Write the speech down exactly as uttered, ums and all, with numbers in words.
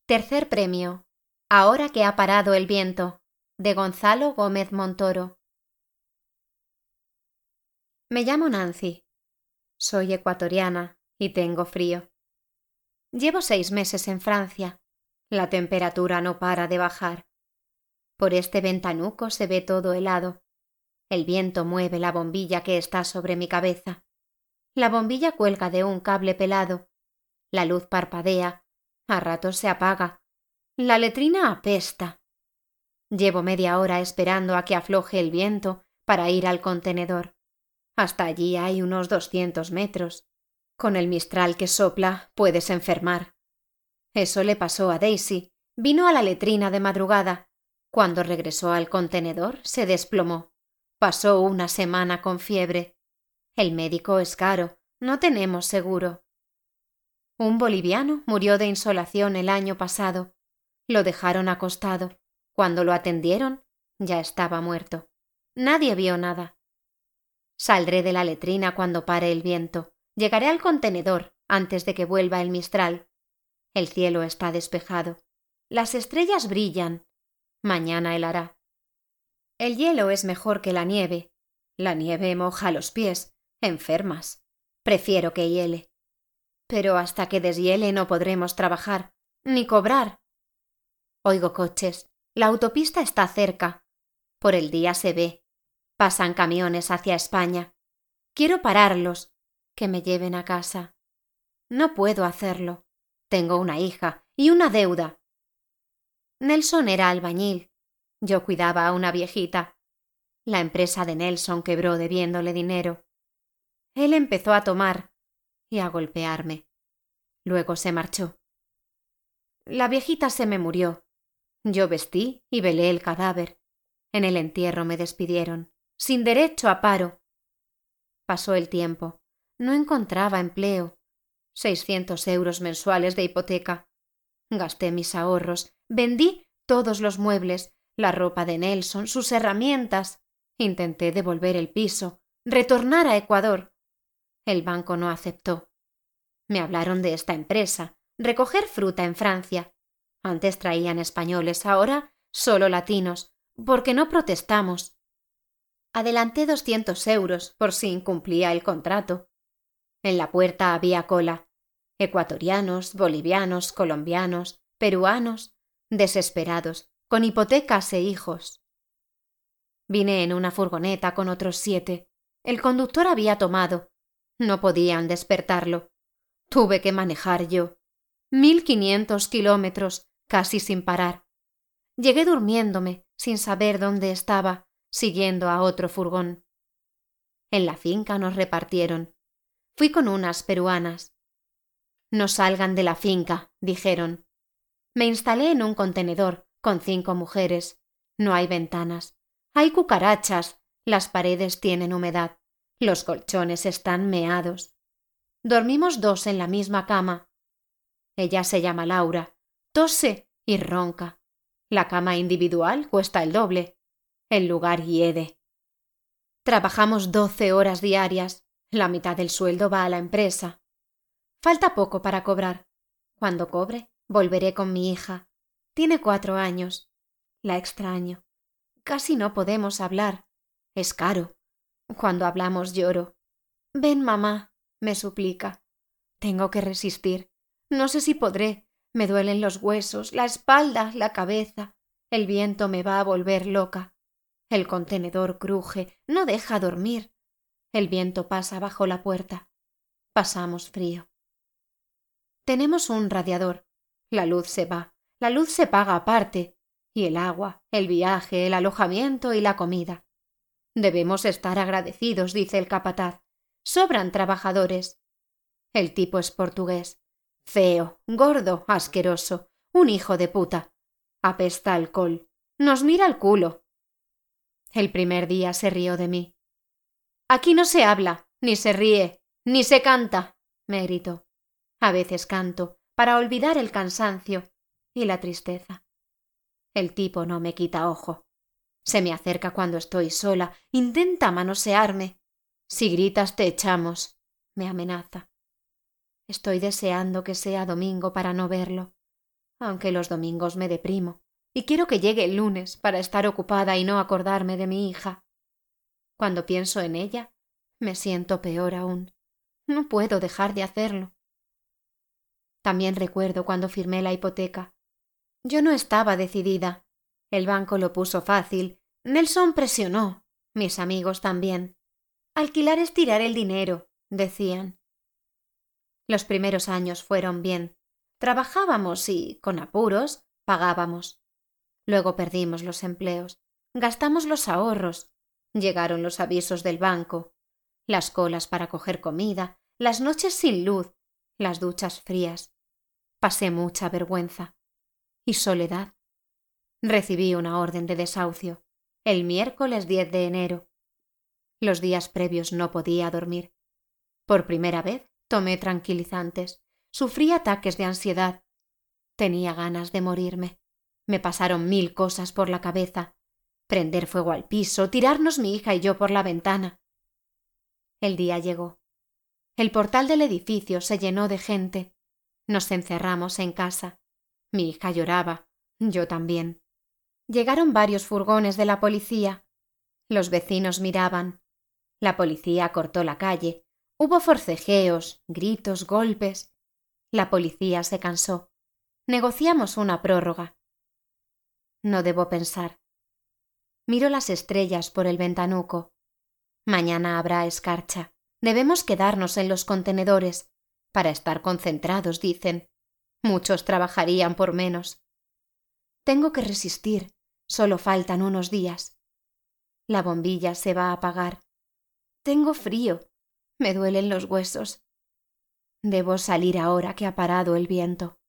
Tercer premio. Ahora que ha parado el viento, de Gonzalo Gómez Montoro. Me llamo Nancy. Soy ecuatoriana y tengo frío. Llevo seis meses en Francia. La temperatura no para de bajar. Por este ventanuco se ve todo helado. El viento mueve la bombilla que está sobre mi cabeza. La bombilla cuelga de un cable pelado. La luz parpadea. A ratos se apaga. La letrina apesta. Llevo media hora esperando a que afloje el viento para ir al contenedor. Hasta allí hay unos doscientos metros. Con el mistral que sopla puedes enfermar. Eso le pasó a Daisy. Vino a la letrina de madrugada. Cuando regresó al contenedor se desplomó. Pasó una semana con fiebre. El médico es caro. No tenemos seguro. Un boliviano murió de insolación el año pasado. Lo dejaron acostado. Cuando lo atendieron, ya estaba muerto. Nadie vio nada. Saldré de la letrina cuando pare el viento. Llegaré al contenedor antes de que vuelva el mistral. El cielo está despejado. Las estrellas brillan. Mañana helará. El hielo es mejor que la nieve. La nieve moja los pies. Enfermas. Prefiero que hiele. Pero hasta que deshiele no podremos trabajar, ni cobrar. Oigo coches. La autopista está cerca. Por el día se ve. Pasan camiones hacia España. Quiero pararlos, que me lleven a casa. No puedo hacerlo. Tengo una hija y una deuda. Nelson era albañil. Yo cuidaba a una viejita. La empresa de Nelson quebró debiéndole dinero. Él empezó a tomar y a golpearme. Luego se marchó. La viejita se me murió. Yo vestí y velé el cadáver. En el entierro me despidieron, sin derecho a paro. Pasó el tiempo. No encontraba empleo. Seiscientos euros mensuales de hipoteca. Gasté mis ahorros. Vendí todos los muebles, la ropa de Nelson, sus herramientas. Intenté devolver el piso, retornar a Ecuador. El banco no aceptó. Me hablaron de esta empresa, recoger fruta en Francia. Antes traían españoles, ahora solo latinos, porque no protestamos. Adelanté doscientos euros por si incumplía el contrato. En la puerta había cola. Ecuatorianos, bolivianos, colombianos, peruanos, desesperados, con hipotecas e hijos. Vine en una furgoneta con otros siete. El conductor había tomado. No podían despertarlo. Tuve que manejar yo. Mil quinientos kilómetros, casi sin parar. Llegué durmiéndome, sin saber dónde estaba, siguiendo a otro furgón. En la finca nos repartieron. Fui con unas peruanas. No salgan de la finca, dijeron. Me instalé en un contenedor con cinco mujeres. No hay ventanas. Hay cucarachas. Las paredes tienen humedad. Los colchones están meados. Dormimos dos en la misma cama. Ella se llama Laura. Tose y ronca. La cama individual cuesta el doble. El lugar hiede. Trabajamos doce horas diarias. La mitad del sueldo va a la empresa. Falta poco para cobrar. Cuando cobre, volveré con mi hija. Tiene cuatro años. La extraño. Casi no podemos hablar. Es caro. Cuando hablamos lloro. Ven, mamá, me suplica. Tengo que resistir. No sé si podré. Me duelen los huesos, la espalda, la cabeza. El viento me va a volver loca. El contenedor cruje, no deja dormir. El viento pasa bajo la puerta. Pasamos frío. Tenemos un radiador. La luz se va. La luz se paga aparte. Y el agua, el viaje, el alojamiento y la comida. Debemos estar agradecidos, dice el capataz. Sobran trabajadores. El tipo es portugués. Feo, gordo, asqueroso. Un hijo de puta. Apesta alcohol. Nos mira el culo. El primer día se rió de mí. Aquí no se habla, ni se ríe, ni se canta, me gritó. A veces canto, para olvidar el cansancio y la tristeza. El tipo no me quita ojo. Se me acerca cuando estoy sola, intenta manosearme. Si gritas te echamos, me amenaza. Estoy deseando que sea domingo para no verlo. aunque los domingos me deprimo y quiero que llegue el lunes para estar ocupada y no acordarme de mi hija. Cuando pienso en ella, me siento peor aún. No puedo dejar de hacerlo. También recuerdo cuando firmé la hipoteca. Yo no estaba decidida. El banco lo puso fácil. Nelson presionó. Mis amigos también. Alquilar es tirar el dinero, decían. Los primeros años fueron bien. Trabajábamos y, con apuros, pagábamos. Luego perdimos los empleos. Gastamos los ahorros. Llegaron los avisos del banco. Las colas para coger comida. Las noches sin luz. Las duchas frías. Pasé mucha vergüenza. Y soledad. Recibí una orden de desahucio. El miércoles diez de enero. Los días previos no podía dormir. Por primera vez tomé tranquilizantes. Sufrí ataques de ansiedad. Tenía ganas de morirme. Me pasaron mil cosas por la cabeza. Prender fuego al piso, tirarnos mi hija y yo por la ventana. El día llegó. El portal del edificio se llenó de gente. Nos encerramos en casa. Mi hija lloraba. Yo también. Llegaron varios furgones de la policía. Los vecinos miraban. La policía cortó la calle. Hubo forcejeos, gritos, golpes. La policía se cansó. Negociamos una prórroga. No debo pensar. Miro las estrellas por el ventanuco. Mañana habrá escarcha. Debemos quedarnos en los contenedores. Para estar concentrados, dicen. Muchos trabajarían por menos. Tengo que resistir. Solo faltan unos días. La bombilla se va a apagar. Tengo frío. Me duelen los huesos. Debo salir ahora que ha parado el viento.